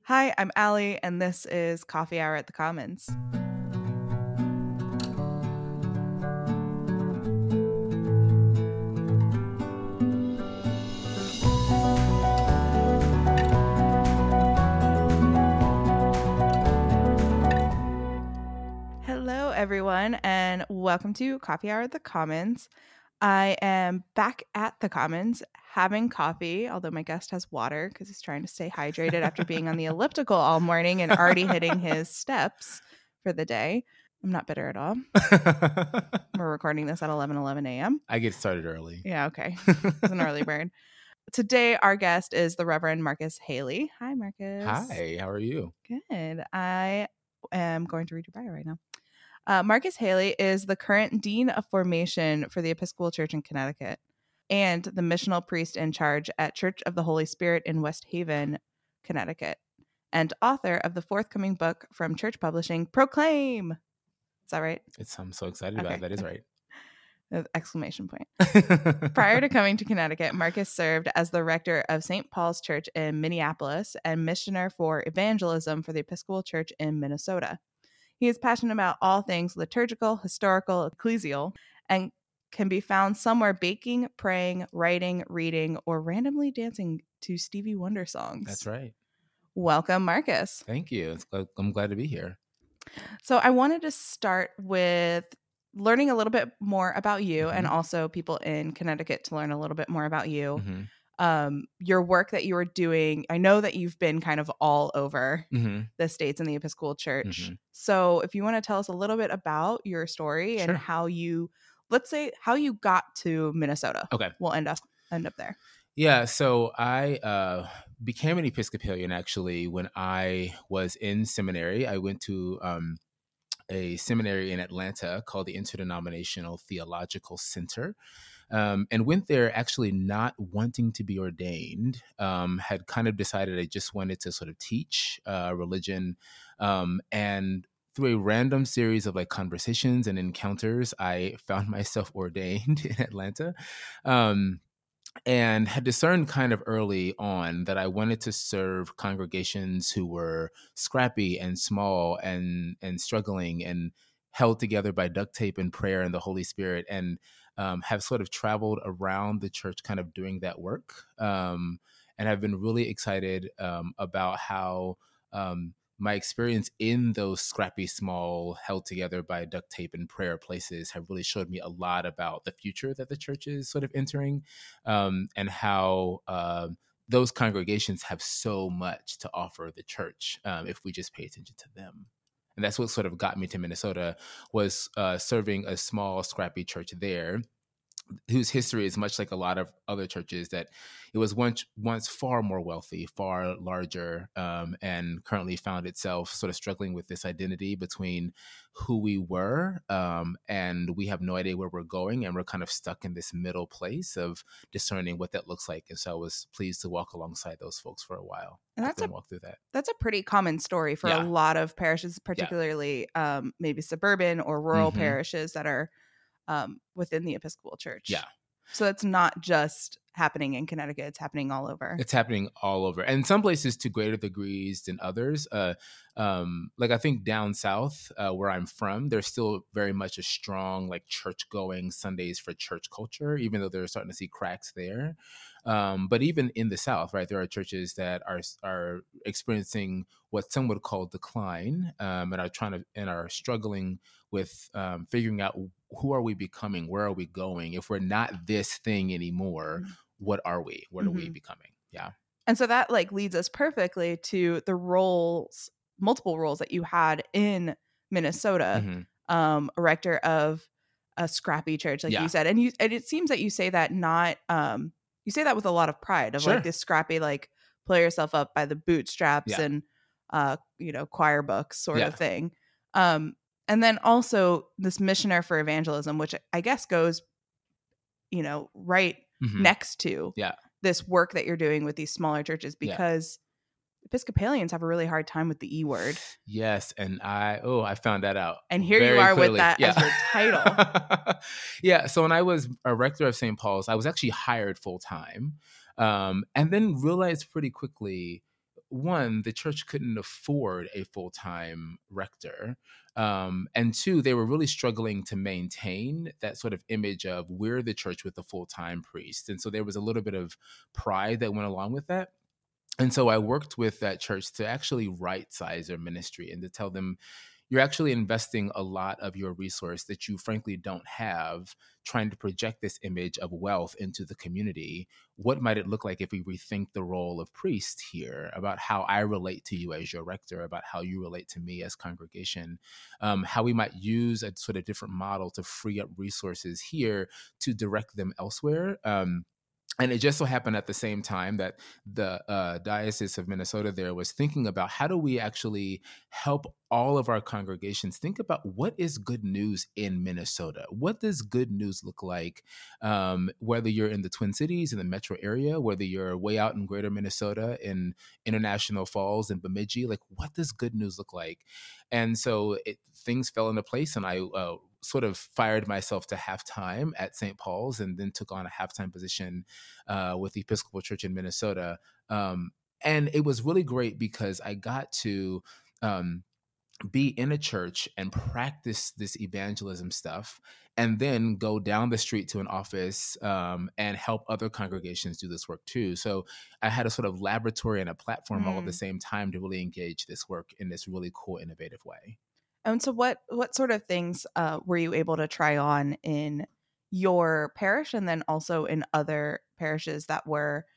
Hi, I'm Allie, and this is Coffee Hour at the Commons. Hello, everyone, and welcome to Coffee Hour at the Commons. I am back at the Commons having coffee, although my guest has water because he's trying to stay hydrated after being on the elliptical all morning and already hitting his steps for the day. I'm not bitter at all. We're recording this at 11:11 a.m. I get started early. Yeah, okay. It's an early bird. Today, our guest is the Reverend Marcus Haley. Hi, Marcus. Hi, how are you? Good. I am going to read your bio right now. Marcus Haley is the current Dean of Formation for the Episcopal Church in Connecticut and the missional priest in charge at Church of the Holy Spirit in West Haven, Connecticut, and author of the forthcoming book from Church Publishing, Proclaim. Is that right? I'm so excited about it. That is right. Exclamation point. Prior to coming to Connecticut, Marcus served as the rector of St. Paul's Church in Minneapolis and missioner for evangelism for the Episcopal Church in Minnesota. He is passionate about all things liturgical, historical, ecclesial, and can be found somewhere baking, praying, writing, reading, or randomly dancing to Stevie Wonder songs. That's right. Welcome, Marcus. Thank you. I'm glad to be here. So I wanted to start with learning a little bit more about you and also people in Connecticut to learn a little bit more about you. Your work that you were doing. I know that you've been kind of all over the states in the Episcopal Church. So if you want to tell us a little bit about your story and how you, let's say, how you got to Minnesota. Okay. We'll end up there. Yeah, so I became an Episcopalian actually when I was in seminary. I went to a seminary in Atlanta called the Interdenominational Theological Center. And went there actually not wanting to be ordained, had kind of decided I just wanted to sort of teach religion. And through a random series of like conversations and encounters, I found myself ordained in Atlanta. And had discerned kind of early on that I wanted to serve congregations who were scrappy and small and struggling and held together by duct tape and prayer and the Holy Spirit, and have sort of traveled around the church kind of doing that work, and have been really excited about how my experience in those scrappy, small, held together by duct tape and prayer places have really showed me a lot about the future that the church is sort of entering, and how those congregations have so much to offer the church if we just pay attention to them. And that's what sort of got me to Minnesota, was serving a small, scrappy church there, whose history is much like a lot of other churches, that it was once far more wealthy, far larger, and currently found itself sort of struggling with this identity between who we were, and we have no idea where we're going, and we're kind of stuck in this middle place of discerning what that looks like. And so I was pleased to walk alongside those folks for a while and walk through that. That's a pretty common story for a lot of parishes, particularly maybe suburban or rural parishes that are within the Episcopal Church. Yeah. So it's not just happening in Connecticut. It's happening all over. It's happening all over. And some places to greater degrees than others. Like I think down south, where I'm from, there's still very much a strong like church-going Sundays for church culture, even though they're starting to see cracks there. But even in the South, right, there are churches that are experiencing what some would call decline, and are struggling with figuring out, who are we becoming? Where are we going? If we're not this thing anymore, what are we? What are we becoming? Yeah. And so that like leads us perfectly to the multiple roles that you had in Minnesota, a rector of a scrappy church, like you said. And it seems that you say that you say that with a lot of pride of like this scrappy, like pull yourself up by the bootstraps and, choir books sort of thing. And then also this missioner for evangelism, which I guess goes, right next to this work that you're doing with these smaller churches, because Episcopalians have a really hard time with the E word. Yes. And I found that out. And here you are clearly with that as your title. Yeah. So when I was a rector of St. Paul's, I was actually hired full time, and then realized pretty quickly one, the church couldn't afford a full-time rector. And two, they were really struggling to maintain that sort of image of we're the church with a full-time priest. And so there was a little bit of pride that went along with that. And so I worked with that church to actually right-size their ministry and to tell them, you're actually investing a lot of your resource that you frankly don't have, trying to project this image of wealth into the community. What might it look like if we rethink the role of priest here, about how I relate to you as your rector, about how you relate to me as congregation, how we might use a sort of different model to free up resources here to direct them elsewhere. And it just so happened at the same time that the Diocese of Minnesota there was thinking about how do we actually help all of our congregations think about what is good news in Minnesota? What does good news look like? Whether you're in the Twin Cities, in the metro area, whether you're way out in greater Minnesota, in International Falls and Bemidji, like what does good news look like? And so things fell into place, and I sort of fired myself to halftime at St. Paul's and then took on a halftime position with the Episcopal Church in Minnesota. And it was really great because I got to be in a church and practice this evangelism stuff, and then go down the street to an office and help other congregations do this work too. So I had a sort of laboratory and a platform all at the same time to really engage this work in this really cool, innovative way. And so what sort of things were you able to try on in your parish and then also in other parishes that were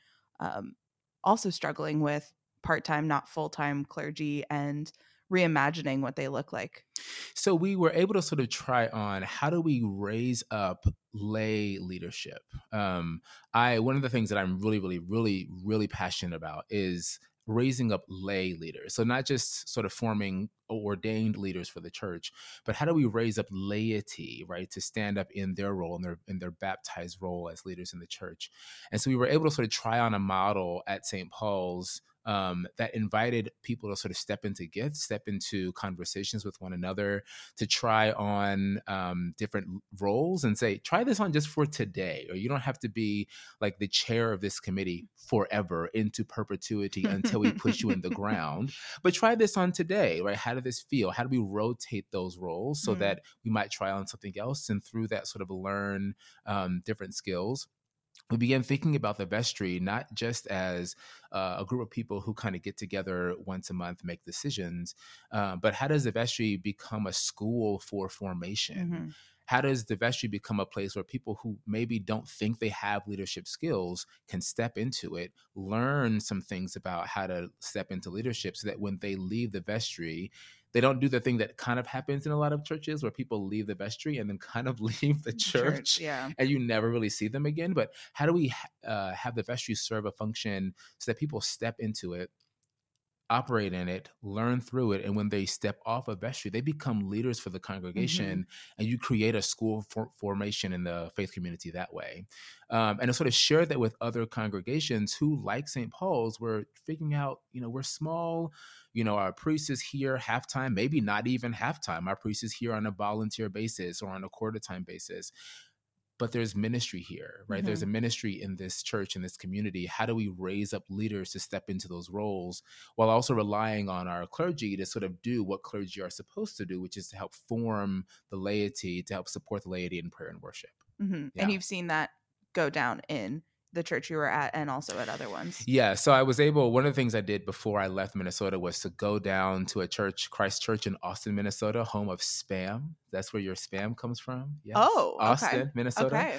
also struggling with part-time, not full-time clergy and reimagining what they look like? So we were able to sort of try on how do we raise up lay leadership. One of the things that I'm really, really, really, really passionate about is raising up lay leaders. So not just sort of forming ordained leaders for the church, but how do we raise up laity, right, to stand up in their role, in their baptized role as leaders in the church. And so we were able to sort of try on a model at St. Paul's that invited people to sort of step into gifts, step into conversations with one another, to try on different roles and say, try this on just for today, or you don't have to be like the chair of this committee forever into perpetuity until we push you in the ground, but try this on today, right? How did this feel? How do we rotate those roles so that we might try on something else, and through that sort of learn different skills? We began thinking about the vestry not just as a group of people who kind of get together once a month, make decisions, but how does the vestry become a school for formation? How does the vestry become a place where people who maybe don't think they have leadership skills can step into it, learn some things about how to step into leadership, so that when they leave the vestry, they don't do the thing that kind of happens in a lot of churches where people leave the vestry and then kind of leave the church and you never really see them again. But how do we have the vestry serve a function so that people step into it, operate in it, learn through it, and when they step off of vestry, they become leaders for the congregation, and you create a school formation in the faith community that way. And to sort of share that with other congregations who, like St. Paul's, were figuring out, we're small, our priest is here half-time, maybe not even half-time. Our priest is here on a volunteer basis or on a quarter-time basis. But there's ministry here, right? There's a ministry in this church, in this community. How do we raise up leaders to step into those roles while also relying on our clergy to sort of do what clergy are supposed to do, which is to help form the laity, to help support the laity in prayer and worship. Yeah. And you've seen that go down in the church you were at and also at other ones. Yeah. So I was able, one of the things I did before I left Minnesota was to go down to a church, Christ Church in Austin, Minnesota, home of Spam. That's where your Spam comes from. Yes. Oh, Austin, Minnesota. Okay.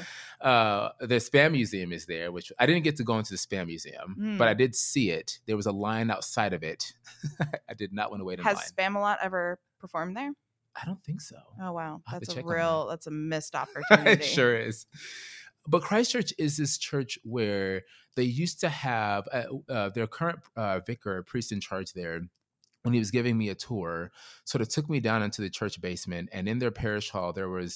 The Spam Museum is there, which I didn't get to go into the Spam Museum, but I did see it. There was a line outside of it. I did not want to wait in line. Has Spamalot ever performed there? I don't think so. Oh, wow. That's a missed opportunity. It sure is. But Christ Church is this church where they used to have their current vicar, priest in charge there, when he was giving me a tour, sort of took me down into the church basement. And in their parish hall, there was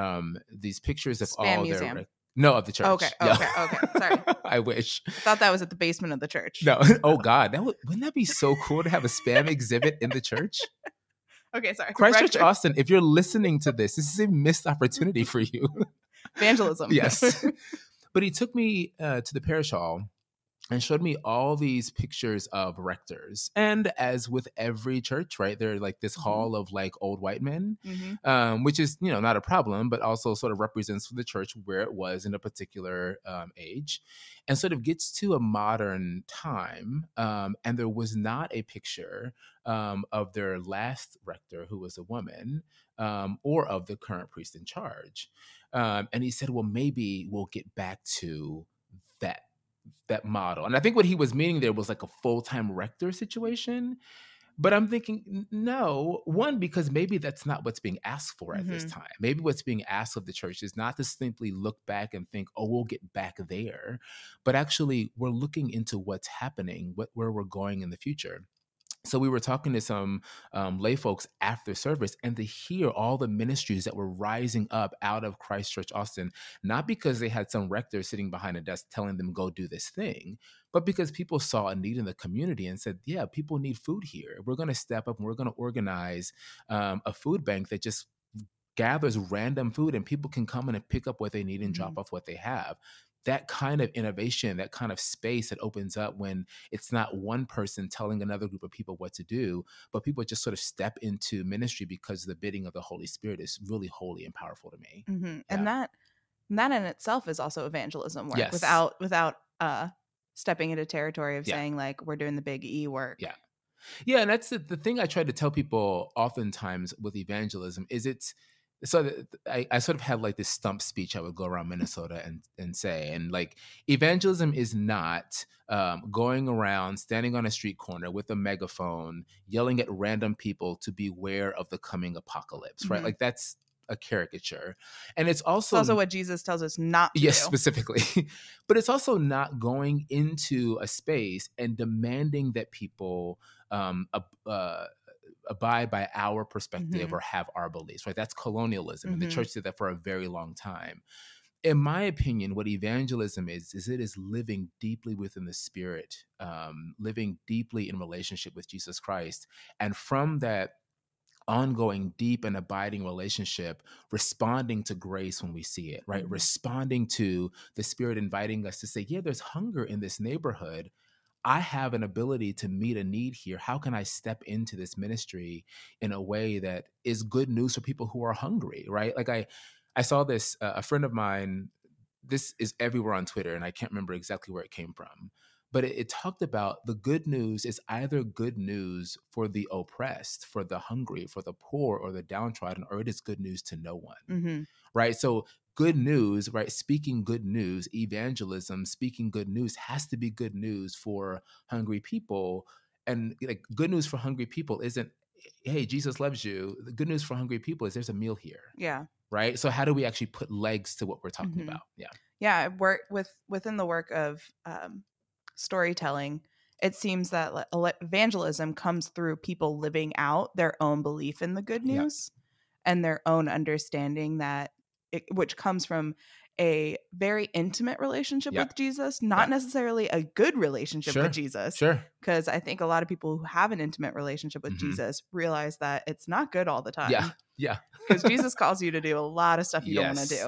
these pictures of Spam all Museum. their... No, of the church. Okay. Sorry. I wish. I thought that was at the basement of the church. No. Oh, God. Wouldn't that be so cool to have a Spam exhibit in the church? Okay, sorry. Christ Church Austin, if you're listening to this is a missed opportunity for you. Evangelism. Yes. But he took me to the parish hall, and showed me all these pictures of rectors. And as with every church, right, they're like this hall of like old white men, which is, not a problem, but also sort of represents the church where it was in a particular age, and sort of gets to a modern time. And there was not a picture of their last rector, who was a woman, or of the current priest in charge. And he said, well, maybe we'll get back to that model. And I think what he was meaning there was like a full-time rector situation. But I'm thinking, no, one, because maybe that's not what's being asked for at this time. Maybe what's being asked of the church is not to simply look back and think, oh, we'll get back there. But actually, we're looking into what's happening, where we're going in the future. So we were talking to some lay folks after service, and to hear all the ministries that were rising up out of Christ Church Austin, not because they had some rector sitting behind a desk telling them go do this thing, but because people saw a need in the community and said, yeah, people need food here. We're going to step up and we're going to organize a food bank that just gathers random food, and people can come in and pick up what they need and drop off what they have. That kind of innovation, that kind of space that opens up when it's not one person telling another group of people what to do, but people just sort of step into ministry because the bidding of the Holy Spirit is really holy and powerful to me. Yeah. And that in itself is also evangelism work, without stepping into territory of saying like, we're doing the big E work. Yeah. And that's the thing I try to tell people oftentimes with evangelism is I sort of had like this stump speech I would go around Minnesota and say, and like, evangelism is not going around standing on a street corner with a megaphone, yelling at random people to beware of the coming apocalypse, right? Like, that's a caricature. And it's also what Jesus tells us not to do. Yes, specifically. But it's also not going into a space and demanding that people abide by our perspective or have our beliefs, right? That's colonialism. And the church did that for a very long time. In my opinion, what evangelism is it is living deeply within the Spirit, living deeply in relationship with Jesus Christ. And from that ongoing, deep and abiding relationship, responding to grace when we see it, right? Responding to the Spirit inviting us to say, yeah, there's hunger in this neighborhood. I have an ability to meet a need here. How can I step into this ministry in a way that is good news for people who are hungry, right? Like I saw this, a friend of mine, this is everywhere on Twitter, and I can't remember exactly where it came from, but it talked about the good news is either good news for the oppressed, for the hungry, for the poor, or the downtrodden, or it is good news to no one, right? So good news, right? Speaking good news, evangelism, speaking good news has to be good news for hungry people. And like, good news for hungry people isn't, hey, Jesus loves you. The good news for hungry people is there's a meal here. Yeah. Right. So how do we actually put legs to what we're talking about? Yeah. Yeah. I work within the work of storytelling. It seems that evangelism comes through people living out their own belief in the good news and their own understanding that which comes from a very intimate relationship with Jesus, not necessarily a good relationship with Jesus. Sure. Because I think a lot of people who have an intimate relationship with Jesus realize that it's not good all the time. Yeah. Because Jesus calls you to do a lot of stuff you don't want to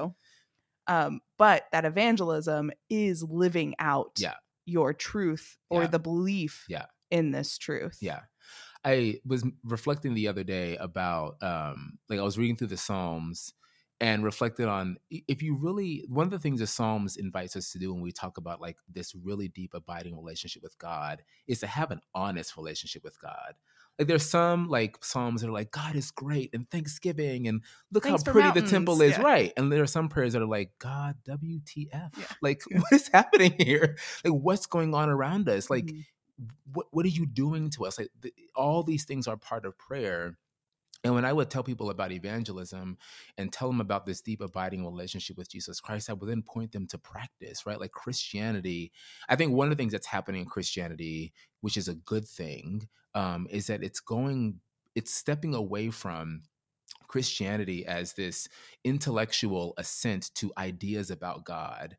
do. But that evangelism is living out your truth or the belief in this truth. Yeah. I was reflecting the other day about, I was reading through the Psalms and reflected on, if you really, one of the things the Psalms invites us to do when we talk about like this really deep abiding relationship with God is to have an honest relationship with God. Like, there's some like Psalms that are like, God is great, and Thanksgiving, and look Thanks how pretty mountains. The temple is, right? And there are some prayers that are like, God, WTF? Like, what is happening here? Like, what's going on around us? Like, what are you doing to us? Like, all these things are part of prayer. And when I would tell people about evangelism and tell them about this deep abiding relationship with Jesus Christ, I would then point them to practice, right? Like, Christianity, I think one of the things that's happening in Christianity, which is a good thing, is that it's stepping away from Christianity as this intellectual assent to ideas about God,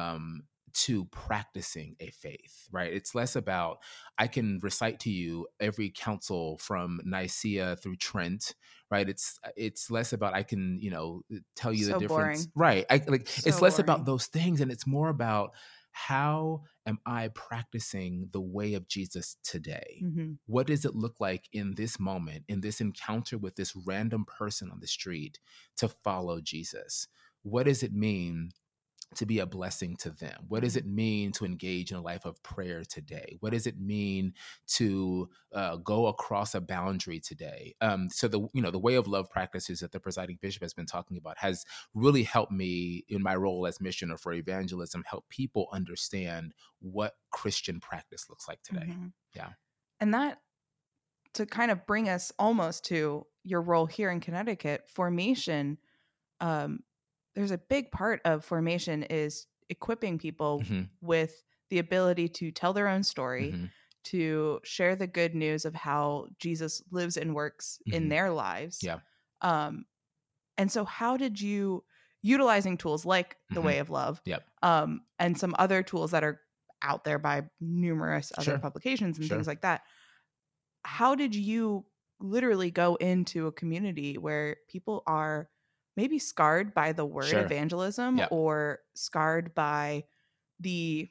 to practicing a faith, right? It's less about, I can recite to you every council from Nicaea through Trent, right? It's less about, I can, tell you the difference. Boring. Right. It's less about those things, and it's more about, how am I practicing the way of Jesus today? Mm-hmm. What does it look like in this moment, in this encounter with this random person on the street, to follow Jesus? What does it mean to be a blessing to them? What does it mean to engage in a life of prayer today? What does it mean to go across a boundary today? So the way of love practices that the presiding bishop has been talking about has really helped me in my role as missioner for evangelism, help people understand what Christian practice looks like today. Mm-hmm. Yeah. And that, to kind of bring us almost to your role here in Connecticut, formation, there's a big part of formation is equipping people with the ability to tell their own story, to share the good news of how Jesus lives and works in their lives. Yeah. And so how did you, utilizing tools like the Way of Love, Yep. and some other tools that are out there by numerous other Sure. publications and Sure. things like that, how did you literally go into a community where people are maybe scarred by the word Sure. evangelism, Yep. or scarred by the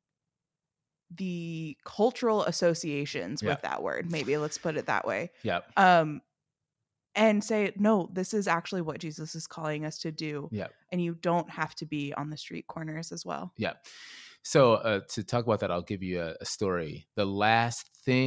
cultural associations with Yep. that word, maybe let's put it that way, Yep. and say, no, this is actually what Jesus is calling us to do. Yep. And you don't have to be on the street corners as well. Yeah. So to talk about that, I'll give you a story. The last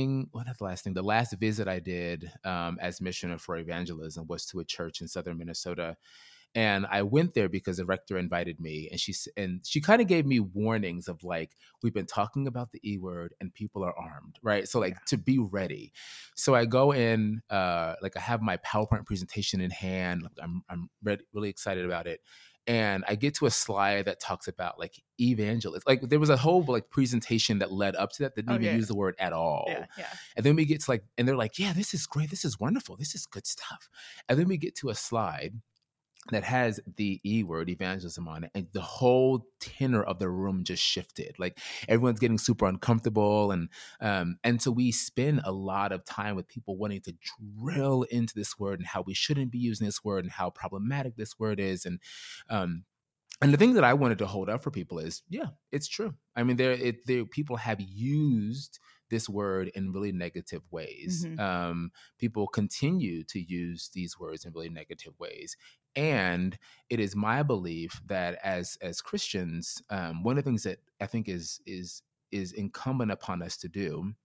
visit I did as missioner for evangelism was to a church in southern Minnesota. And I went there because the rector invited me, and she kind of gave me warnings of like, we've been talking about the E word and people are armed, right? So like to be ready. So I go in, like I have my PowerPoint presentation in hand. I'm really excited about it. And I get to a slide that talks about like evangelism. Like there was a whole like presentation that led up to that didn't even use the word at all. Yeah. And then we get to like, and they're like, yeah, this is great. This is wonderful. This is good stuff. And then we get to a slide that has the E word, evangelism, on it, and the whole tenor of the room just shifted. Like everyone's getting super uncomfortable, and so we spend a lot of time with people wanting to drill into this word and how we shouldn't be using this word and how problematic this word is, and the thing that I wanted to hold up for people is, yeah, it's true. I mean, there people have used this word in really negative ways. People continue to use these words in really negative ways. And it is my belief that as Christians, one of the things that I think is incumbent upon us to do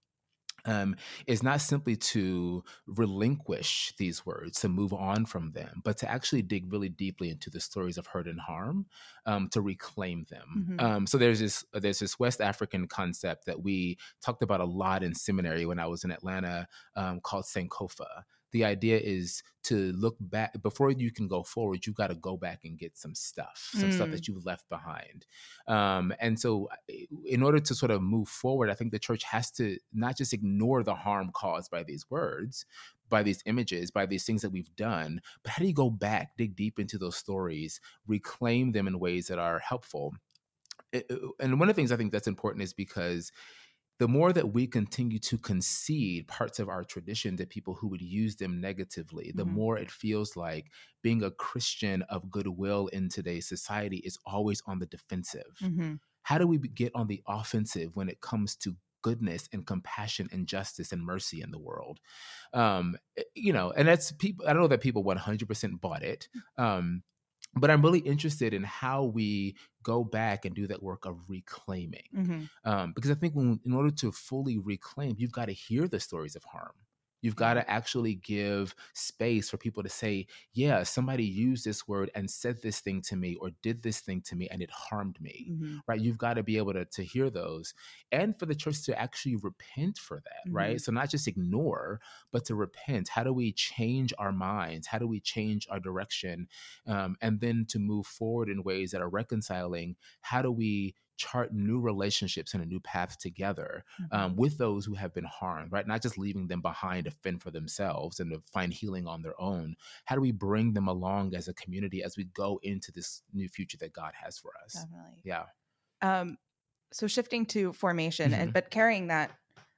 is not simply to relinquish these words, to move on from them, but to actually dig really deeply into the stories of hurt and harm, to reclaim them. So there's this West African concept that we talked about a lot in seminary when I was in Atlanta, called Sankofa. The idea is to look back before you can go forward. You've got to go back and get some stuff that you've left behind. And so in order to sort of move forward, I think the church has to not just ignore the harm caused by these words, by these images, by these things that we've done, but how do you go back, dig deep into those stories, reclaim them in ways that are helpful? And one of the things I think that's important is because the more that we continue to concede parts of our tradition to people who would use them negatively, the more it feels like being a Christian of goodwill in today's society is always on the defensive. How do we get on the offensive when it comes to goodness and compassion and justice and mercy in the world? And that's people. I don't know that people 100% bought it. But I'm really interested in how we go back and do that work of reclaiming. Because I think in order to fully reclaim, you've got to hear the stories of harm. You've got to actually give space for people to say, yeah, somebody used this word and said this thing to me or did this thing to me and it harmed me, right? You've got to be able to hear those, and for the church to actually repent for that, right? So not just ignore, but to repent. How do we change our minds? How do we change our direction? And then to move forward in ways that are reconciling. How do we chart new relationships and a new path together with those who have been harmed, right? Not just leaving them behind to fend for themselves and to find healing on their own. How do we bring them along as a community as we go into this new future that God has for us? Definitely. Yeah. So shifting to formation, but carrying that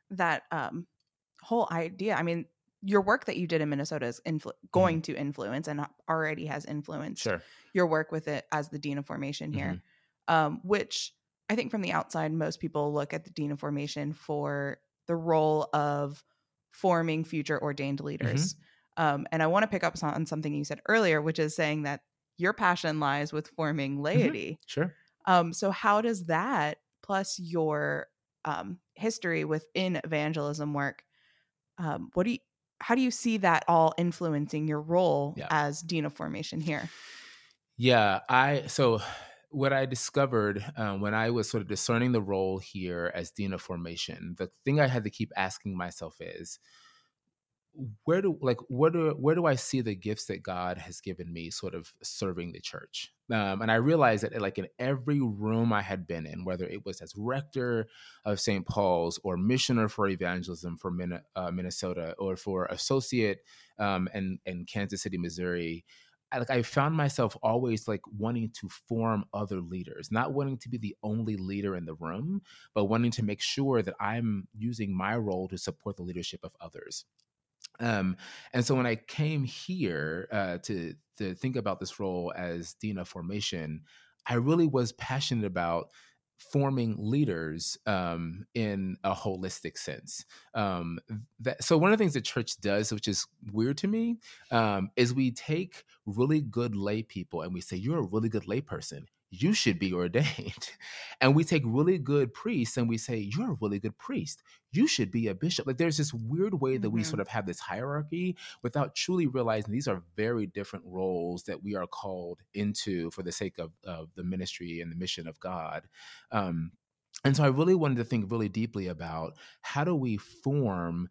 whole idea. I mean, your work that you did in Minnesota is going to influence and already has influenced your work with it as the Dean of Formation here, which I think from the outside, most people look at the dean of formation for the role of forming future ordained leaders. And I want to pick up on something you said earlier, which is saying that your passion lies with forming laity. Sure. So how does that, plus your history within evangelism work, how do you see that all influencing your role as dean of formation here? Yeah, so what I discovered when I was sort of discerning the role here as dean of formation, the thing I had to keep asking myself is, where do I see the gifts that God has given me sort of serving the church? And I realized that like in every room I had been in, whether it was as rector of St. Paul's or missioner for evangelism for Minnesota, or for associate in Kansas City, Missouri, I found myself always like wanting to form other leaders, not wanting to be the only leader in the room, but wanting to make sure that I'm using my role to support the leadership of others. And so when I came here to think about this role as dean of formation, I really was passionate about forming leaders in a holistic sense. So one of the things the church does, which is weird to me, is we take really good lay people and we say, you're a really good lay person, you should be ordained. And we take really good priests and we say, you're a really good priest, you should be a bishop. Like there's this weird way that we sort of have this hierarchy without truly realizing these are very different roles that we are called into for the sake of the ministry and the mission of God. And so I really wanted to think really deeply about how do we form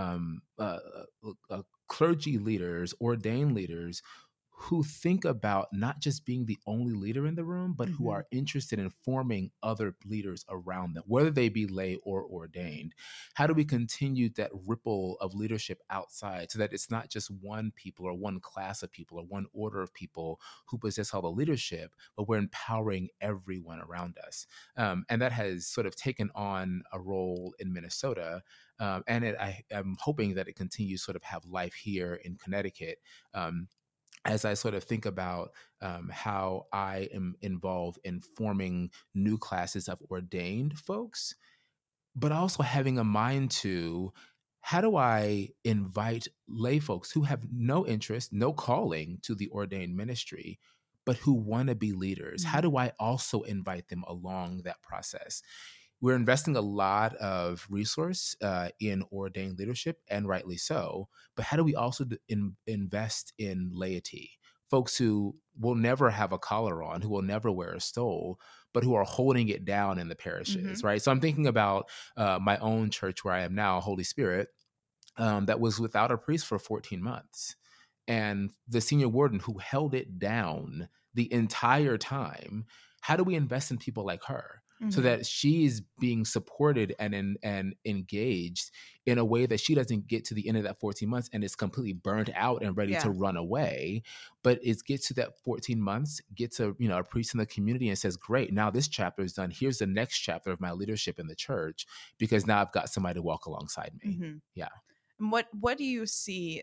clergy leaders, ordained leaders, who think about not just being the only leader in the room, but who are interested in forming other leaders around them, whether they be lay or ordained. How do we continue that ripple of leadership outside so that it's not just one people or one class of people or one order of people who possess all the leadership, but we're empowering everyone around us? And that has sort of taken on a role in Minnesota. And I am hoping that it continues sort of have life here in Connecticut. As I sort of think about how I am involved in forming new classes of ordained folks, but also having a mind to how do I invite lay folks who have no interest, no calling to the ordained ministry, but who want to be leaders? How do I also invite them along that process? We're investing a lot of resource in ordained leadership, and rightly so. But how do we also invest in laity? Folks who will never have a collar on, who will never wear a stole, but who are holding it down in the parishes, right? So I'm thinking about my own church where I am now, Holy Spirit, that was without a priest for 14 months. And the senior warden who held it down the entire time. How do we invest in people like her? So that she's being supported and engaged in a way that she doesn't get to the end of that 14 months and is completely burnt out and ready to run away, but it gets to that 14 months, gets a priest in the community and says, great, now this chapter is done. Here's the next chapter of my leadership in the church, because now I've got somebody to walk alongside me. Yeah. And what do you see?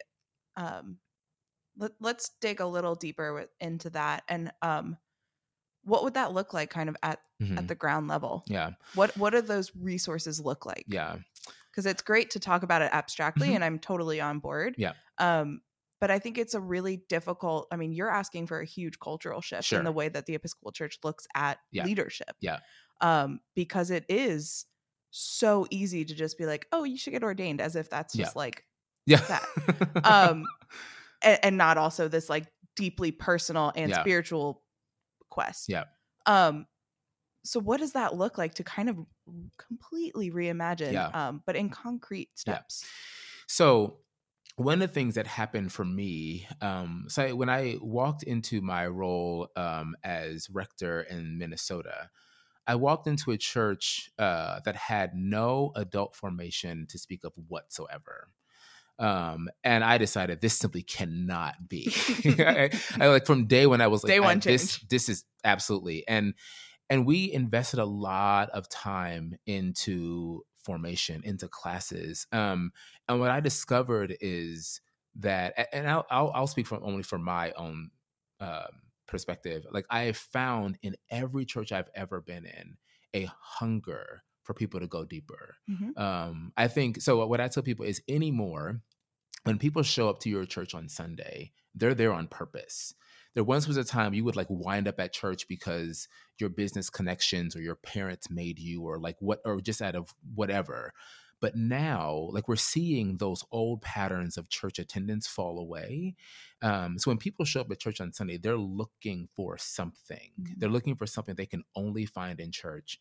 Let's dig a little deeper into that. And what would that look like kind of at the ground level? Yeah. What do those resources look like? Yeah. Because it's great to talk about it abstractly, and I'm totally on board. Yeah. But I think it's a really difficult, you're asking for a huge cultural shift in the way that the Episcopal Church looks at leadership. Yeah. Because it is so easy to just be like, oh, you should get ordained, as if that's just like that. And not also this like deeply personal and spiritual quest. Yeah. So what does that look like to kind of completely reimagine, but in concrete steps? So one of the things that happened for me, so when I walked into my role as rector in Minnesota, I walked into a church that had no adult formation to speak of whatsoever. And I decided this simply cannot be. I like from day one, I was like, day one this is absolutely. And we invested a lot of time into formation, into classes. And what I discovered is that, and I'll speak only from my own perspective. Like I have found in every church I've ever been in, a hunger for people to go deeper. Mm-hmm. I think, so what I tell people is anymore, when people show up to your church on Sunday, they're there on purpose. There once was a time you would like wind up at church because your business connections or your parents made you, or like what, or just out of whatever. But now, like, we're seeing those old patterns of church attendance fall away. So when people show up at church on Sunday, they're looking for something. Mm-hmm. They're looking for something they can only find in church.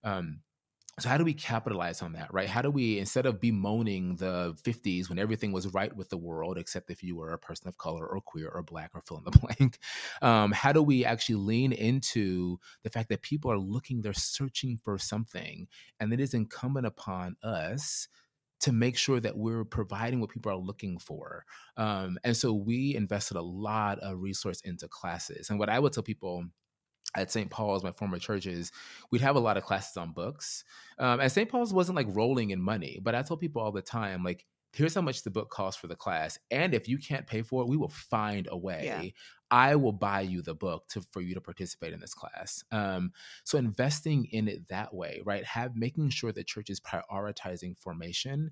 So how do we capitalize on that, right? How do we, instead of bemoaning the 50s when everything was right with the world, except if you were a person of color or queer or Black or fill in the blank, how do we actually lean into the fact that people are looking, they're searching for something, and it is incumbent upon us to make sure that we're providing what people are looking for. And so we invested a lot of resource into classes. And what I would tell people at St. Paul's, my former churches, we'd have a lot of classes on books. And St. Paul's wasn't like rolling in money, but I told people all the time, like, here's how much the book costs for the class. And if you can't pay for it, we will find a way. Yeah. I will buy you the book for you to participate in this class. So investing in it that way, right? Making sure that church is prioritizing formation.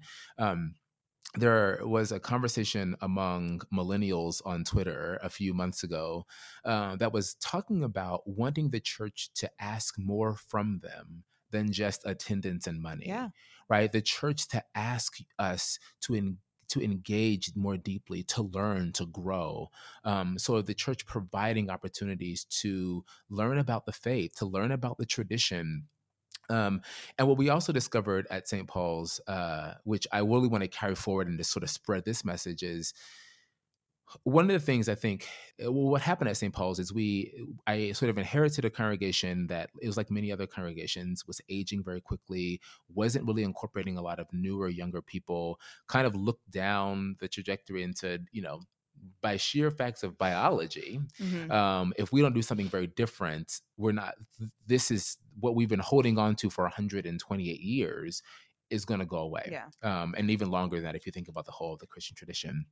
There was a conversation among millennials on Twitter a few months ago that was talking about wanting the church to ask more from them than just attendance and money, Yeah. right? The church to ask us to engage more deeply, to learn, to grow. So the church providing opportunities to learn about the faith, to learn about the tradition. And what we also discovered at St. Paul's, which I really want to carry forward and just sort of spread this message, is one of the things I think, what happened at St. Paul's is I sort of inherited a congregation that, it was like many other congregations, was aging very quickly, wasn't really incorporating a lot of newer, younger people, kind of looked down the trajectory into, by sheer facts of biology, if we don't do something very different, this is what we've been holding on to for 128 years is going to go away. Yeah. And even longer than that, if you think about the whole of the Christian tradition.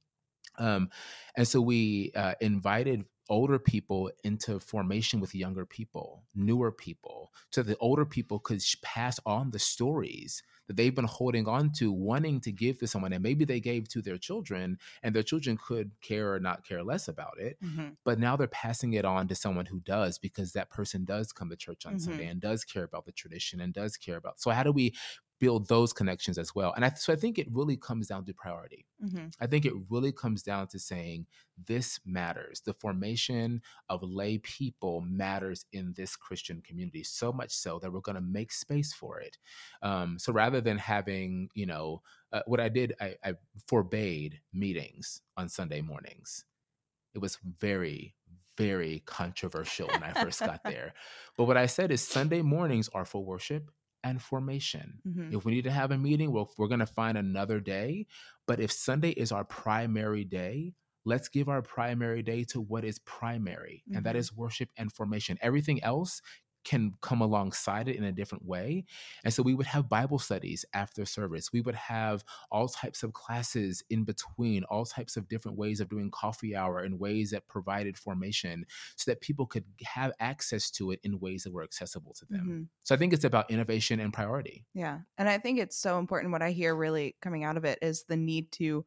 And so we invited older people into formation with younger people, newer people, so the older people could pass on the stories that they've been holding on to, wanting to give to someone, and maybe they gave to their children, and their children could care or not care less about it. But now they're passing it on to someone who does, because that person does come to church on Sunday and does care about the tradition and does care about. So how do we build those connections as well? And so I think it really comes down to priority. I think it really comes down to saying this matters. The formation of lay people matters in this Christian community, so much so that we're going to make space for it. So rather than having, what I did, I forbade meetings on Sunday mornings. It was very, very controversial when I first got there. But what I said is Sunday mornings are for worship and formation. If we need to have a meeting, we're going to find another day. But if Sunday is our primary day, let's give our primary day to what is primary, and that is worship and formation. Everything else can come alongside it in a different way. And so we would have Bible studies after service. We would have all types of classes in between, all types of different ways of doing coffee hour and ways that provided formation so that people could have access to it in ways that were accessible to them. So I think it's about innovation and priority. Yeah. And I think it's so important. What I hear really coming out of it is the need to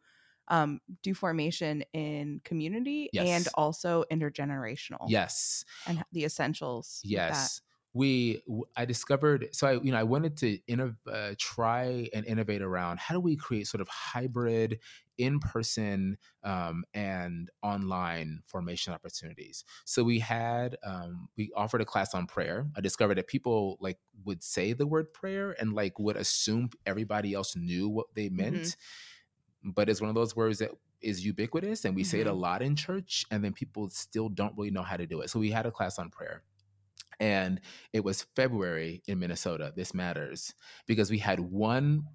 do formation in community and also intergenerational. Yes. And the essentials. Yes. I discovered, so I wanted to try and innovate around how do we create sort of hybrid in-person and online formation opportunities. So we offered a class on prayer. I discovered that people would say the word prayer and would assume everybody else knew what they meant. But it's one of those words that is ubiquitous, and we say it a lot in church, and then people still don't really know how to do it. So we had a class on prayer. And it was February in Minnesota. This matters because we had one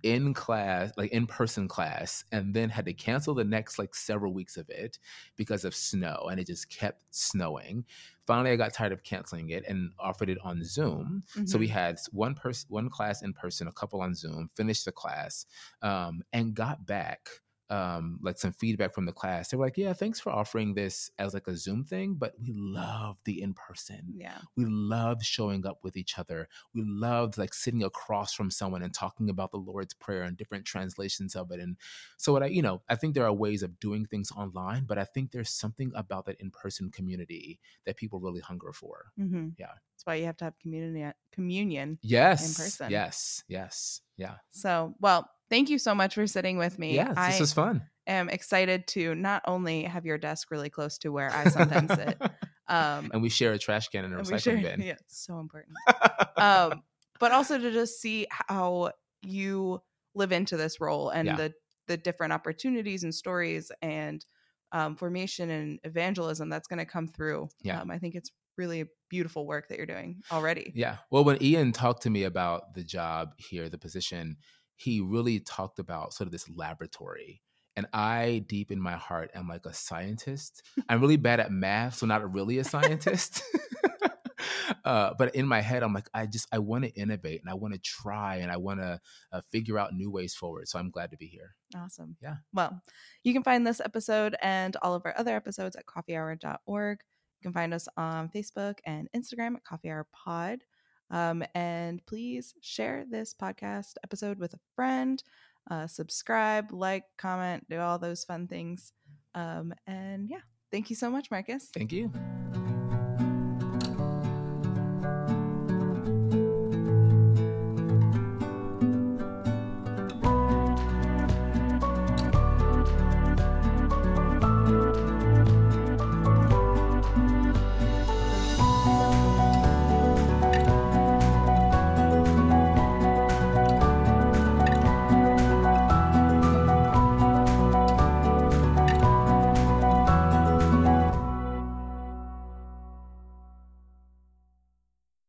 in-person class, and then had to cancel the next several weeks of it because of snow, and it just kept snowing. Finally, I got tired of canceling it and offered it on Zoom. So we had one class in person, a couple on Zoom, finished the class, and got back like some feedback from the class. They were like, yeah, thanks for offering this as like a Zoom thing, but we love the in-person. Yeah. We loved showing up with each other. We loved like sitting across from someone and talking about the Lord's Prayer and different translations of it. And so I think there are ways of doing things online, but I think there's something about that in-person community that people really hunger for. Mm-hmm. Yeah. That's why you have to have communion Yes. in person. Yes. Yes. Yeah. So, well, thank you so much for sitting with me. Yeah, this was fun. I am excited to not only have your desk really close to where I sometimes sit. And we share a trash can and a recycling bin. Yeah, it's so important. But also to just see how you live into this role and the different opportunities and stories and formation and evangelism that's going to come through. Yeah. I think it's really beautiful work that you're doing already. Yeah. Well, when Ian talked to me about the job here, the position, he really talked about sort of this laboratory. And I, deep in my heart, am like a scientist. I'm really bad at math, so not really a scientist. But in my head, I'm like, I want to innovate and I want to try and I want to figure out new ways forward. So I'm glad to be here. Awesome. Yeah. Well, you can find this episode and all of our other episodes at coffeehour.org. You can find us on Facebook and Instagram at Coffee Hour Pod. And please share this podcast episode with a friend. Subscribe, like, comment, do all those fun things. And yeah, thank you so much, Marcus. Thank you.